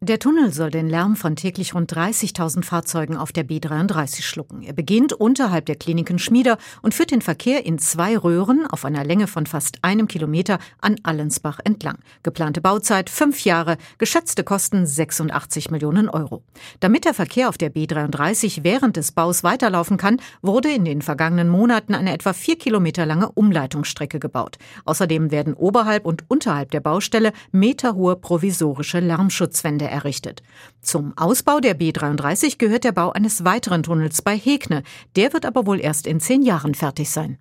Der Tunnel soll den Lärm von täglich rund 30.000 Fahrzeugen auf der B33 schlucken. Er beginnt unterhalb der Kliniken Schmieder und führt den Verkehr in 2 Röhren auf einer Länge von fast 1 Kilometer an Allensbach entlang. Geplante Bauzeit 5 Jahre, geschätzte Kosten 86 Millionen Euro. Damit der Verkehr auf der B33 während des Baus weiterlaufen kann, wurde in den vergangenen Monaten eine etwa 4 Kilometer lange Umleitungsstrecke gebaut. Außerdem werden oberhalb und unterhalb der Baustelle meterhohe provisorische Lärmschutzwände errichtet. Zum Ausbau der B33 gehört der Bau eines weiteren Tunnels bei Hegne. Der wird aber wohl erst in 10 Jahren fertig sein.